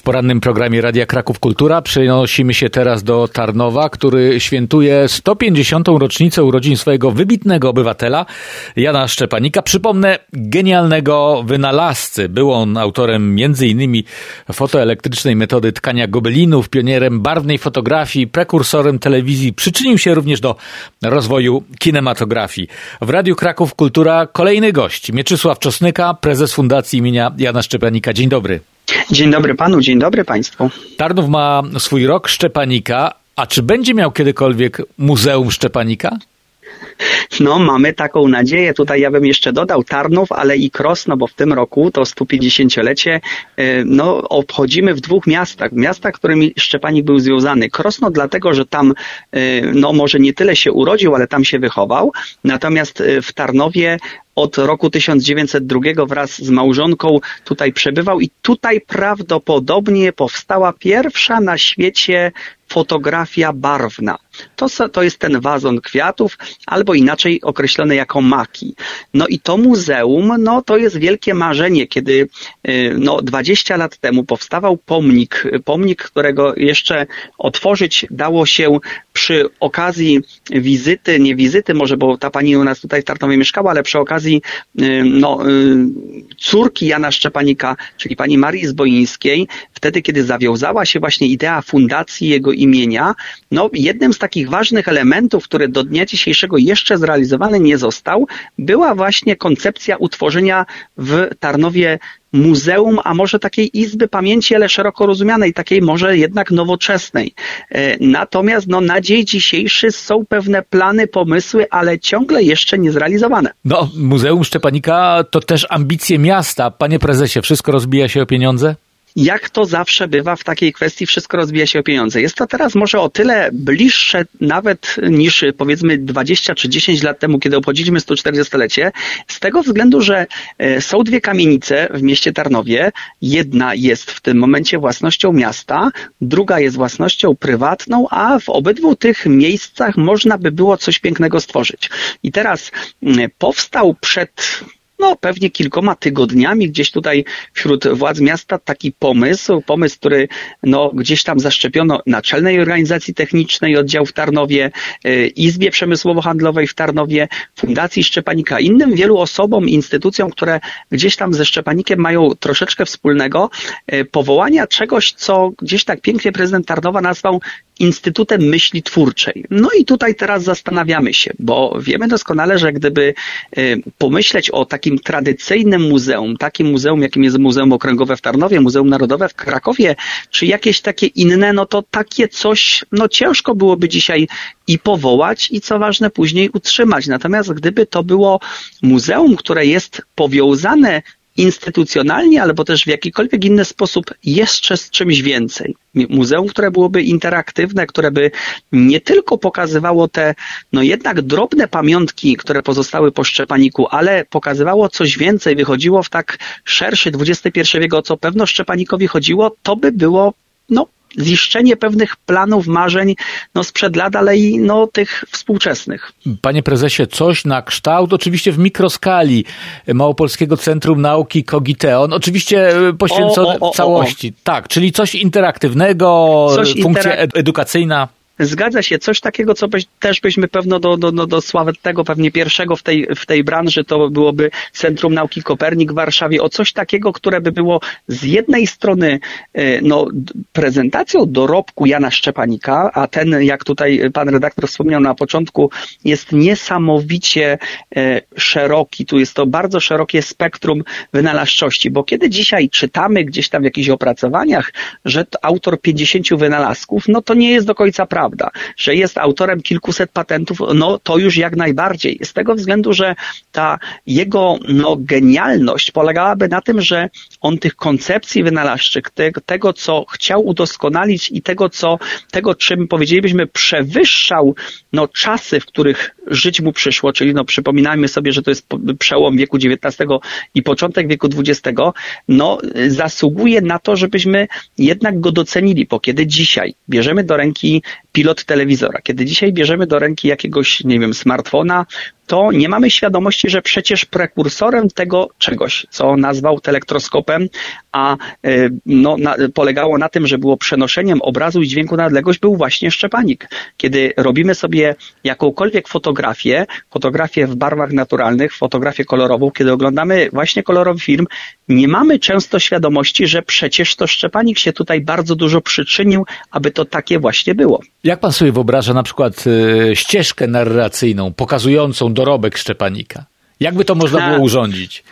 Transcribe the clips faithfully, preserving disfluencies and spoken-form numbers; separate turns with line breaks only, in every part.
porannym programie Radia Kraków Kultura przenosimy się teraz do Tarnowa, który świętuje sto pięćdziesiątą rocznicę urodzin swojego wybitnego obywatela Jana Szczepanika. Przypomnę, genialnego wynalazcy. Był on autorem między innymi fotoelektrycznej metody tkania gobelinów, pionierem barwnej fotografii, prekursorem telewizji. Przyczynił się również do rozwoju kinematografii. W Radiu Kraków Kultura kolejny gość, Mieczysław Czosnyka, prezes Fundacji imienia Jana Szczepanika. Dzień dobry.
Dzień dobry panu, dzień dobry państwu.
Tarnów ma swój rok Szczepanika, a czy będzie miał kiedykolwiek Muzeum Szczepanika?
No, mamy taką nadzieję. Tutaj ja bym jeszcze dodał Tarnów, ale i Krosno, bo w tym roku to sto pięćdziesięciolecie no, obchodzimy w dwóch miastach. Miastach, którymi Szczepanik był związany. Krosno dlatego, że tam no może nie tyle się urodził, ale tam się wychował. Natomiast w Tarnowie od roku tysiąc dziewięćset drugiego wraz z małżonką tutaj przebywał i tutaj prawdopodobnie powstała pierwsza na świecie fotografia barwna. To, to jest ten wazon kwiatów, albo inaczej określony jako maki. No i to muzeum, no to jest wielkie marzenie, kiedy no dwadzieścia lat temu powstawał pomnik, pomnik, którego jeszcze otworzyć dało się przy okazji wizyty, nie wizyty może, bo ta pani u nas tutaj w Tarnowie mieszkała, ale przy okazji no, córki Jana Szczepanika, czyli pani Marii Zboińskiej, wtedy, kiedy zawiązała się właśnie idea fundacji jego imienia, no jednym z takich ważnych elementów, który do dnia dzisiejszego jeszcze zrealizowany nie został, była właśnie koncepcja utworzenia w Tarnowie muzeum, a może takiej izby pamięci, ale szeroko rozumianej, takiej może jednak nowoczesnej. Natomiast no, na dzień dzisiejszy są pewne plany, pomysły, ale ciągle jeszcze nie zrealizowane.
No, Muzeum Szczepanika to też ambicje miasta. Panie prezesie, wszystko rozbija się o pieniądze?
Jak to zawsze bywa w takiej kwestii, wszystko rozbija się o pieniądze. Jest to teraz może o tyle bliższe nawet niż powiedzmy dwadzieścia czy dziesięć lat temu, kiedy obchodziliśmy sto czterdziestolecie, z tego względu, że są dwie kamienice w mieście Tarnowie. Jedna jest w tym momencie własnością miasta, druga jest własnością prywatną, a w obydwu tych miejscach można by było coś pięknego stworzyć. I teraz powstał przed no pewnie kilkoma tygodniami gdzieś tutaj wśród władz miasta taki pomysł, pomysł, który no gdzieś tam zaszczepiono Naczelnej Organizacji Technicznej oddział w Tarnowie, Izbie Przemysłowo-Handlowej w Tarnowie, Fundacji Szczepanika, innym wielu osobom, instytucjom, które gdzieś tam ze Szczepanikiem mają troszeczkę wspólnego, powołania czegoś, co gdzieś tak pięknie prezydent Tarnowa nazwał Instytutem Myśli Twórczej. No i tutaj teraz zastanawiamy się, bo wiemy doskonale, że gdyby pomyśleć o takim tradycyjnym muzeum, takim muzeum, jakim jest Muzeum Okręgowe w Tarnowie, Muzeum Narodowe w Krakowie, czy jakieś takie inne, no to takie coś, no ciężko byłoby dzisiaj i powołać i co ważne później utrzymać. Natomiast gdyby to było muzeum, które jest powiązane instytucjonalnie, albo też w jakikolwiek inny sposób jeszcze z czymś więcej. Muzeum, które byłoby interaktywne, które by nie tylko pokazywało te, no jednak drobne pamiątki, które pozostały po Szczepaniku, ale pokazywało coś więcej, wychodziło w tak szerszy dwudziesty pierwszy wiek, o co pewno Szczepanikowi chodziło, to by było, no, ziszczenie pewnych planów, marzeń, no sprzed lat, ale i no tych współczesnych.
Panie prezesie, coś na kształt, oczywiście w mikroskali Małopolskiego Centrum Nauki Kogiteon, oczywiście poświęcone o, o, o, całości. O, o. Tak, czyli coś interaktywnego, coś funkcja interak- edukacyjna.
Zgadza się, coś takiego, co byś, też byśmy pewno do, do, do, do sławetnego, pewnie pierwszego w tej, w tej branży, to byłoby Centrum Nauki Kopernik w Warszawie, o coś takiego, które by było z jednej strony no, prezentacją dorobku Jana Szczepanika, a ten, jak tutaj pan redaktor wspomniał na początku, jest niesamowicie e, szeroki, tu jest to bardzo szerokie spektrum wynalazczości, bo kiedy dzisiaj czytamy gdzieś tam w jakichś opracowaniach, że to autor pięćdziesięciu wynalazków, no to nie jest do końca prawda. Że jest autorem kilkuset patentów, no to już jak najbardziej. Z tego względu, że ta jego no, genialność polegałaby na tym, że on tych koncepcji wynalazczych, te, tego, co chciał udoskonalić i tego, co, tego, czym powiedzielibyśmy, przewyższał no, czasy, w których żyć mu przyszło, czyli no przypominajmy sobie, że to jest przełom wieku dziewiętnastego i początek wieku dwudziestego, no zasługuje na to, żebyśmy jednak go docenili, bo kiedy dzisiaj bierzemy do ręki pilot telewizora, kiedy dzisiaj bierzemy do ręki jakiegoś, nie wiem, smartfona, to nie mamy świadomości, że przecież prekursorem tego czegoś, co nazwał telektroskopem, a no, na, polegało na tym, że było przenoszeniem obrazu i dźwięku na odległość, był właśnie Szczepanik. Kiedy robimy sobie jakąkolwiek fotografię, fotografię w barwach naturalnych, fotografię kolorową, kiedy oglądamy właśnie kolorowy film, nie mamy często świadomości, że przecież to Szczepanik się tutaj bardzo dużo przyczynił, aby to takie właśnie było.
Jak pan sobie wyobraża na przykład y, ścieżkę narracyjną pokazującą dorobek Szczepanika? Jakby to można było urządzić?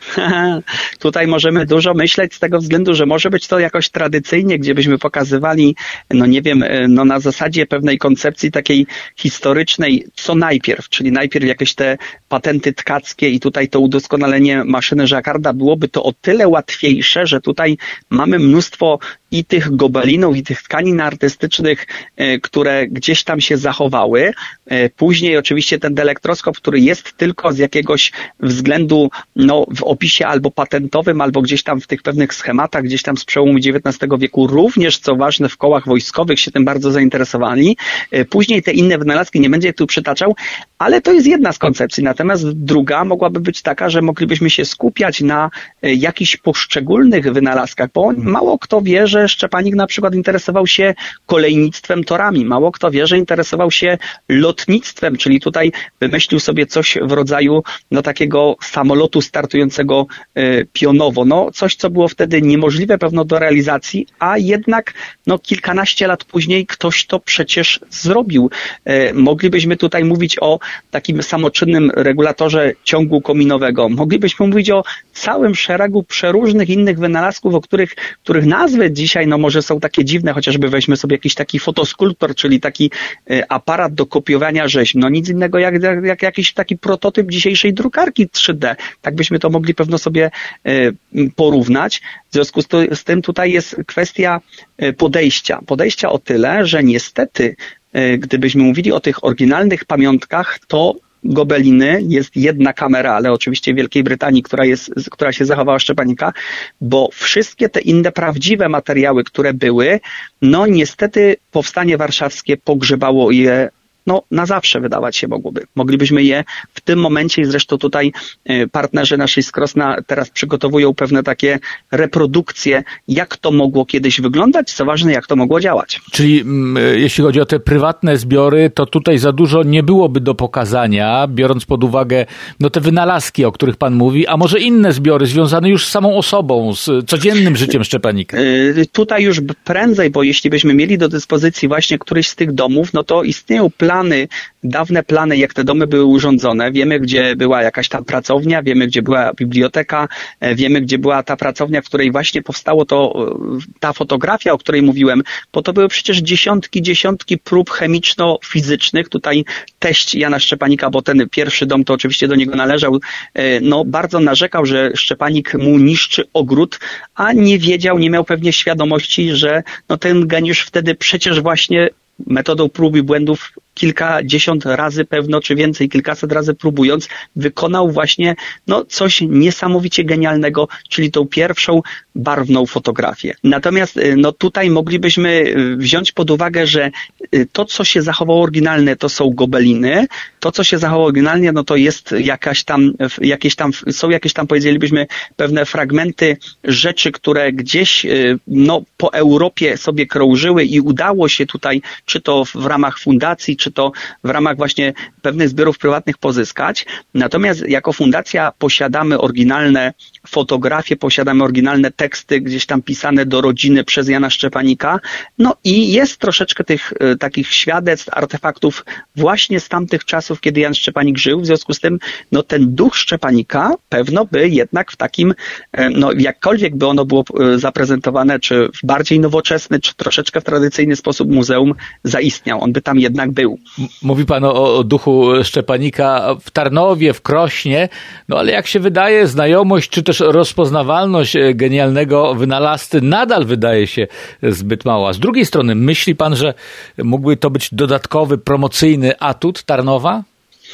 Tutaj możemy dużo myśleć z tego względu, że może być to jakoś tradycyjnie, gdzie byśmy pokazywali, no nie wiem, no na zasadzie pewnej koncepcji takiej historycznej, co najpierw, czyli najpierw jakieś te patenty tkackie i tutaj to udoskonalenie maszyny Jacquarda, byłoby to o tyle łatwiejsze, że tutaj mamy mnóstwo i tych gobelinów, i tych tkanin artystycznych, które gdzieś tam się zachowały. Później oczywiście ten delektroskop, który jest tylko z jakiegoś względu, no w opisie albo patentowym, albo gdzieś tam w tych pewnych schematach, gdzieś tam z przełomu dziewiętnastego wieku, również, co ważne, w kołach wojskowych się tym bardzo zainteresowali. Później te inne wynalazki nie będzie tu przytaczał, ale to jest jedna z koncepcji. Natomiast druga mogłaby być taka, że moglibyśmy się skupiać na jakichś poszczególnych wynalazkach, bo mało kto wie, że Szczepanik na przykład interesował się kolejnictwem torami. Mało kto wie, że interesował się lotnictwem, czyli tutaj wymyślił sobie coś w rodzaju no takiego samolotu startującego y, pionowo. No coś, co było wtedy niemożliwe pewno do realizacji, a jednak no kilkanaście lat później ktoś to przecież zrobił. Y, moglibyśmy tutaj mówić o takim samoczynnym regulatorze ciągu kominowego. Moglibyśmy mówić o całym szeregu przeróżnych innych wynalazków, o których, których nazwy dzisiaj no może są takie dziwne, chociażby weźmy sobie jakiś taki fotoskulptor, czyli taki y, aparat do kopiowania rzeźb. No nic innego jak, jak, jak jakiś taki prototyp dzisiejszej drukarki trzy D. Tak byśmy to mogli pewno sobie y, porównać. W związku z, to, z tym tutaj jest kwestia y, podejścia. Podejścia o tyle, że niestety y, gdybyśmy mówili o tych oryginalnych pamiątkach, to gobeliny jest jedna kamera, ale oczywiście w Wielkiej Brytanii, która jest, która się zachowała Szczepanika, bo wszystkie te inne prawdziwe materiały, które były, no niestety Powstanie Warszawskie pogrzebało je no na zawsze, wydawać się mogłoby. Moglibyśmy je w tym momencie i zresztą tutaj partnerzy naszej z Krosna teraz przygotowują pewne takie reprodukcje, jak to mogło kiedyś wyglądać, co ważne, jak to mogło działać.
Czyli m, jeśli chodzi o te prywatne zbiory, to tutaj za dużo nie byłoby do pokazania, biorąc pod uwagę no te wynalazki, o których pan mówi, a może inne zbiory związane już z samą osobą, z codziennym życiem Szczepanika?
Yy, tutaj już prędzej, bo jeśli byśmy mieli do dyspozycji właśnie któryś z tych domów, no to istnieją plany Plany, dawne plany, jak te domy były urządzone. Wiemy, gdzie była jakaś tam pracownia, wiemy, gdzie była biblioteka, wiemy, gdzie była ta pracownia, w której właśnie powstało to, ta fotografia, o której mówiłem, bo to były przecież dziesiątki, dziesiątki prób chemiczno-fizycznych. Tutaj teść Jana Szczepanika, bo ten pierwszy dom to oczywiście do niego należał, no bardzo narzekał, że Szczepanik mu niszczy ogród, a nie wiedział, nie miał pewnie świadomości, że no ten geniusz wtedy przecież właśnie metodą prób i błędów kilkadziesiąt razy pewno, czy więcej, kilkaset razy próbując, wykonał właśnie no, coś niesamowicie genialnego, czyli tą pierwszą barwną fotografię. Natomiast no, tutaj moglibyśmy wziąć pod uwagę, że to, co się zachowało oryginalne, to są gobeliny, to, co się zachowało oryginalnie, no to jest jakaś tam, jakieś tam, są jakieś tam, powiedzielibyśmy, pewne fragmenty rzeczy, które gdzieś no, po Europie sobie krążyły i udało się tutaj, czy to w ramach fundacji, czy to w ramach właśnie pewnych zbiorów prywatnych pozyskać. Natomiast jako fundacja posiadamy oryginalne fotografie, posiadamy oryginalne teksty gdzieś tam pisane do rodziny przez Jana Szczepanika. No i jest troszeczkę tych e, takich świadectw, artefaktów właśnie z tamtych czasów, kiedy Jan Szczepanik żył. W związku z tym no ten duch Szczepanika pewno by jednak w takim, e, no jakkolwiek by ono było e, zaprezentowane, czy w bardziej nowoczesny, czy troszeczkę w tradycyjny sposób muzeum zaistniał. On by tam jednak był.
Mówi pan o, o duchu Szczepanika w Tarnowie, w Krośnie, no ale jak się wydaje, znajomość czy też rozpoznawalność genialnego wynalazcy nadal wydaje się zbyt mała. Z drugiej strony, myśli pan, że mógłby to być dodatkowy, promocyjny atut Tarnowa?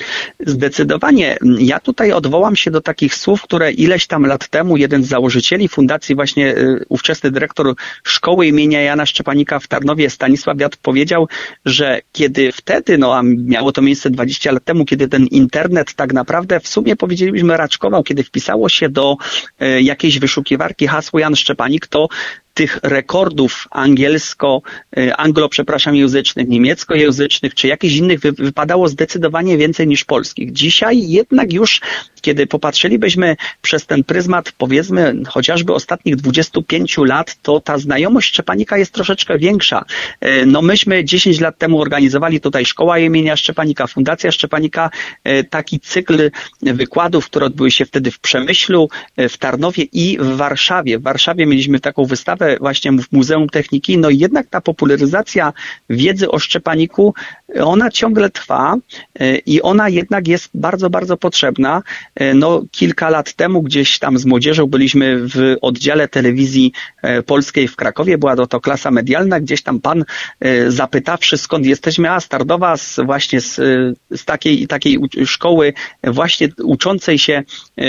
Zdecydowanie. Ja tutaj odwołam się do takich słów, które ileś tam lat temu jeden z założycieli fundacji, właśnie ówczesny dyrektor szkoły imienia Jana Szczepanika w Tarnowie, Stanisław Wiatr, powiedział, że kiedy wtedy, no a miało to miejsce dwadzieścia lat temu, kiedy ten internet tak naprawdę w sumie powiedzielibyśmy raczkował, kiedy wpisało się do jakiejś wyszukiwarki hasło Jan Szczepanik, to tych rekordów angielsko, anglo, przepraszam, języcznych, niemieckojęzycznych, czy jakichś innych wy, wypadało zdecydowanie więcej niż polskich. Dzisiaj jednak już, kiedy popatrzylibyśmy przez ten pryzmat, powiedzmy, chociażby ostatnich dwudziestu pięciu lat, to ta znajomość Szczepanika jest troszeczkę większa. No myśmy dziesięć lat temu organizowali tutaj Szkoła imienia Szczepanika, Fundacja Szczepanika, taki cykl wykładów, które odbyły się wtedy w Przemyślu, w Tarnowie i w Warszawie. W Warszawie mieliśmy taką wystawę właśnie w Muzeum Techniki, no i jednak ta popularyzacja wiedzy o Szczepaniku, ona ciągle trwa i ona jednak jest bardzo, bardzo potrzebna. No kilka lat temu gdzieś tam z młodzieżą byliśmy w oddziale telewizji polskiej w Krakowie, była to, to klasa medialna, gdzieś tam pan zapytawszy skąd jesteśmy, a z Tarnowa, z, właśnie z, z takiej, takiej szkoły właśnie uczącej się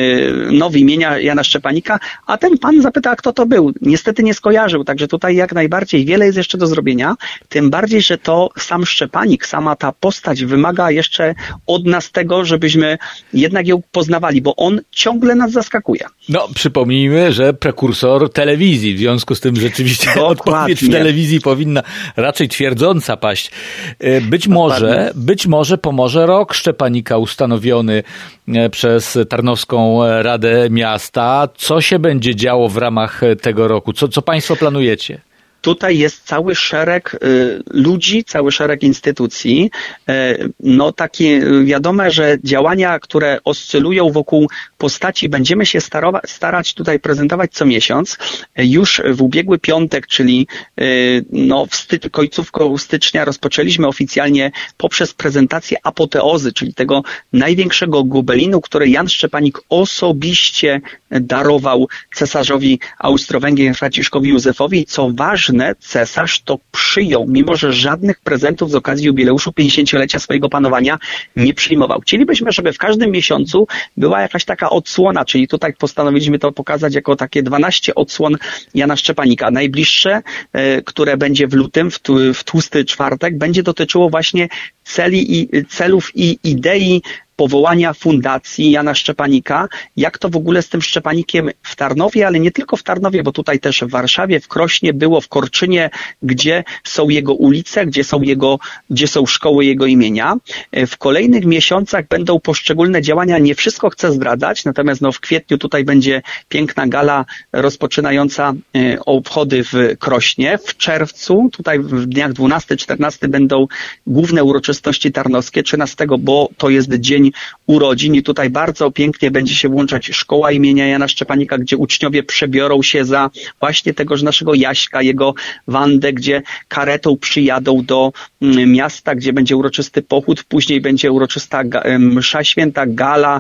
no, w imienia Jana Szczepanika, a ten pan zapytał, kto to był. Niestety nie skojarzył, także tutaj jak najbardziej wiele jest jeszcze do zrobienia, tym bardziej, że to sam Szczepanik, sama ta postać wymaga jeszcze od nas tego, żebyśmy jednak ją poznawali, bo on ciągle nas zaskakuje.
No, przypomnijmy, że prekursor telewizji, w związku z tym rzeczywiście odpowiedź w telewizji powinna raczej twierdząca paść. Być może, być może pomoże rok Szczepanika ustanowiony przez Tarnowską Radę Miasta. Co się będzie działo w ramach tego roku? Co, co Państwo planujecie?
Tutaj jest cały szereg y, ludzi, cały szereg instytucji. Y, no takie wiadome, że działania, które oscylują wokół postaci, będziemy się starowa- starać tutaj prezentować co miesiąc. Y, już w ubiegły piątek, czyli y, no w sty- końcówką stycznia rozpoczęliśmy oficjalnie poprzez prezentację apoteozy, czyli tego największego gobelinu, który Jan Szczepanik osobiście darował cesarzowi Austro-Węgier Franciszkowi Józefowi. Co ważne, cesarz to przyjął, mimo że żadnych prezentów z okazji jubileuszu pięćdziesięciolecia swojego panowania nie przyjmował. Chcielibyśmy, żeby w każdym miesiącu była jakaś taka odsłona, czyli tutaj postanowiliśmy to pokazać jako takie dwanaście odsłon Jana Szczepanika. Najbliższe, które będzie w lutym, w, w tłusty czwartek, będzie dotyczyło właśnie celi i, celów i idei powołania fundacji Jana Szczepanika, jak to w ogóle z tym Szczepanikiem w Tarnowie, ale nie tylko w Tarnowie, bo tutaj też w Warszawie, w Krośnie było, w Korczynie, gdzie są jego ulice, gdzie są jego, gdzie są szkoły jego imienia. W kolejnych miesiącach będą poszczególne działania, nie wszystko chcę zdradzać, natomiast no w kwietniu tutaj będzie piękna gala rozpoczynająca obchody w Krośnie. W czerwcu, tutaj w dniach dwunastego czternastego będą główne uroczystości tarnowskie, trzynastego, bo to jest dzień urodzin i tutaj bardzo pięknie będzie się włączać szkoła imienia Jana Szczepanika, gdzie uczniowie przebiorą się za właśnie tegoż naszego Jaśka, jego Wandę, gdzie karetą przyjadą do miasta, gdzie będzie uroczysty pochód, później będzie uroczysta msza święta, gala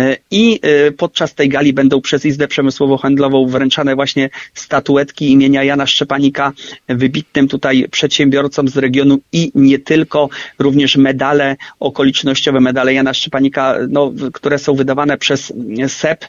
i podczas tej gali będą przez Izbę Przemysłowo-Handlową wręczane właśnie statuetki imienia Jana Szczepanika, wybitnym tutaj przedsiębiorcom z regionu i nie tylko, również medale okolicznościowe, medale Jana Szczepanika, no, które są wydawane przez S E P.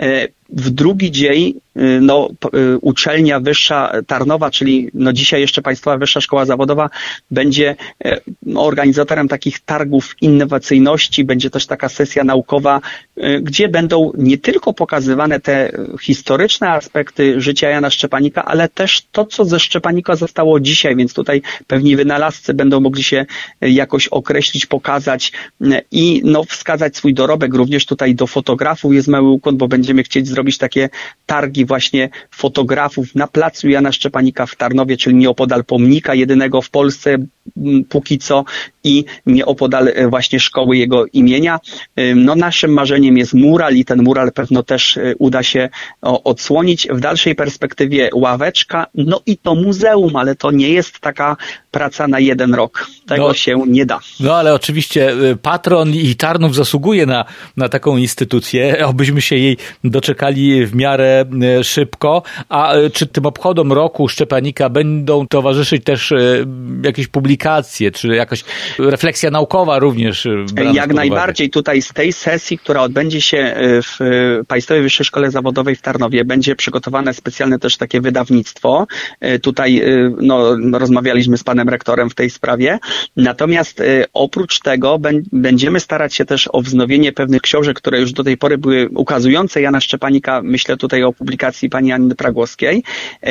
W drugi dzień no, uczelnia wyższa Tarnowa, czyli no dzisiaj jeszcze Państwowa Wyższa Szkoła Zawodowa, będzie no, organizatorem takich targów innowacyjności, będzie też taka sesja naukowa, gdzie będą nie tylko pokazywane te historyczne aspekty życia Jana Szczepanika, ale też to, co ze Szczepanika zostało dzisiaj, więc tutaj pewni wynalazcy będą mogli się jakoś określić, pokazać i no, wskazać swój dorobek. Również tutaj do fotografów jest mały ukłon, bo będziemy chcieć zrobić takie targi właśnie fotografów na placu Jana Szczepanika w Tarnowie, czyli nieopodal pomnika jedynego w Polsce póki co i nieopodal właśnie szkoły jego imienia. No naszym marzeniem jest mural i ten mural pewno też uda się odsłonić. W dalszej perspektywie ławeczka, no i to muzeum, ale to nie jest taka praca na jeden rok. Tego no, się nie da.
No ale oczywiście patron i Tarnów zasługuje na, na taką instytucję, obyśmy się jej doczekali w miarę szybko. A czy tym obchodom roku Szczepanika będą towarzyszyć też jakieś publikacje publikacje, czy jakaś refleksja naukowa również?
Jak najbardziej. Tutaj z tej sesji, która odbędzie się w Państwowej Wyższej Szkole Zawodowej w Tarnowie, będzie przygotowane specjalne też takie wydawnictwo. Tutaj no, rozmawialiśmy z panem rektorem w tej sprawie. Natomiast oprócz tego będziemy starać się też o wznowienie pewnych książek, które już do tej pory były ukazujące Jana Szczepanika. Myślę tutaj o publikacji pani Anny Pragłowskiej.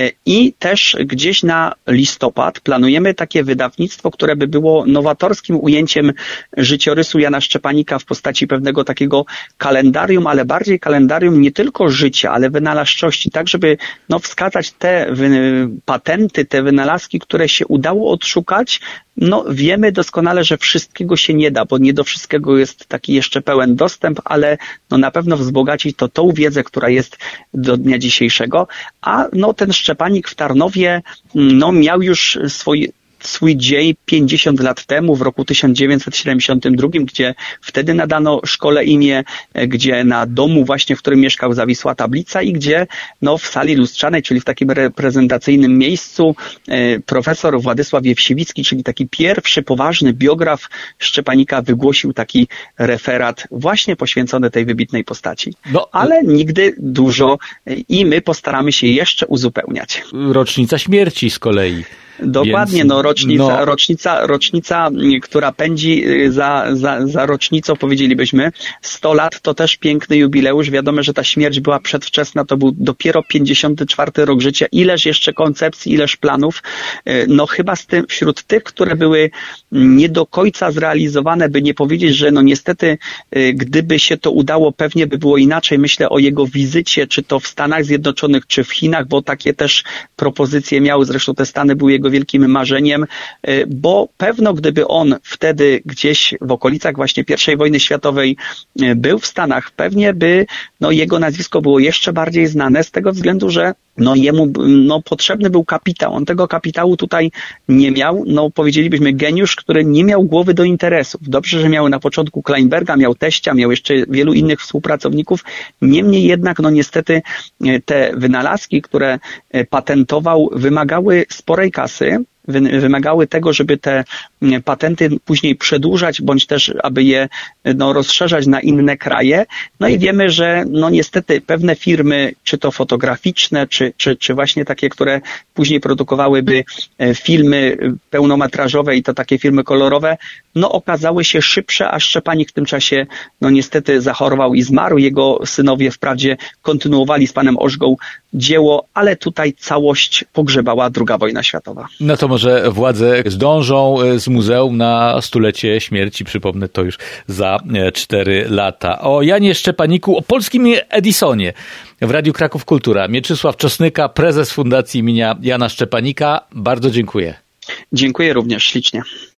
I też gdzieś na listopad planujemy takie wydawnictwo, które by było nowatorskim ujęciem życiorysu Jana Szczepanika w postaci pewnego takiego kalendarium, ale bardziej kalendarium nie tylko życia, ale wynalazczości, tak żeby no, wskazać te wy- patenty, te wynalazki, które się udało odszukać. No wiemy doskonale, że wszystkiego się nie da, bo nie do wszystkiego jest taki jeszcze pełen dostęp, ale no na pewno wzbogacić to tą wiedzę, która jest do dnia dzisiejszego. A no ten Szczepanik w Tarnowie no miał już swój swój dzień pięćdziesiąt lat temu, w roku tysiąc dziewięćset siedemdziesiątym drugim, gdzie wtedy nadano szkole imię, gdzie na domu właśnie, w którym mieszkał, zawisła tablica i gdzie no, w sali lustrzanej, czyli w takim reprezentacyjnym miejscu, profesor Władysław Jewsiewicki, czyli taki pierwszy poważny biograf Szczepanika, wygłosił taki referat właśnie poświęcony tej wybitnej postaci. No, ale nigdy dużo i my postaramy się jeszcze uzupełniać.
Rocznica śmierci z kolei.
Dokładnie, Więc, no rocznica, no. rocznica, rocznica, która pędzi za, za, za rocznicą, powiedzielibyśmy, sto lat to też piękny jubileusz. Wiadomo, że ta śmierć była przedwczesna, to był dopiero pięćdziesiąty czwarty rok życia. Ileż jeszcze koncepcji, ileż planów. No chyba z tym, wśród tych, które były nie do końca zrealizowane, by nie powiedzieć, że no niestety, gdyby się to udało, pewnie by było inaczej. Myślę o jego wizycie, czy to w Stanach Zjednoczonych, czy w Chinach, bo takie też propozycje miały, zresztą te Stany były jego wielkim marzeniem, bo pewno gdyby on wtedy gdzieś w okolicach właśnie pierwszej wojny światowej był w Stanach, pewnie by no, jego nazwisko było jeszcze bardziej znane z tego względu, że no, jemu no, potrzebny był kapitał. On tego kapitału tutaj nie miał. No, powiedzielibyśmy geniusz, który nie miał głowy do interesów. Dobrze, że miał na początku Kleinberga, miał teścia, miał jeszcze wielu innych współpracowników. Niemniej jednak, no niestety te wynalazki, które patentował, wymagały sporej kasy. Wymagały tego, żeby te patenty później przedłużać, bądź też, aby je no, rozszerzać na inne kraje. No i wiemy, że no niestety pewne firmy, czy to fotograficzne, czy, czy, czy właśnie takie, które później produkowałyby filmy pełnometrażowe i to takie filmy kolorowe, no okazały się szybsze, a Szczepanik w tym czasie no niestety zachorował i zmarł. Jego synowie wprawdzie kontynuowali z panem Ożgą dzieło, ale tutaj całość pogrzebała druga wojna światowa.
No to może władze zdążą z muzeum na stulecie śmierci, przypomnę to już za cztery lata. O Janie Szczepaniku, o polskim Edisonie w Radiu Kraków Kultura. Mieczysław Czosnyka, prezes Fundacji imienia Jana Szczepanika. Bardzo dziękuję.
Dziękuję również ślicznie.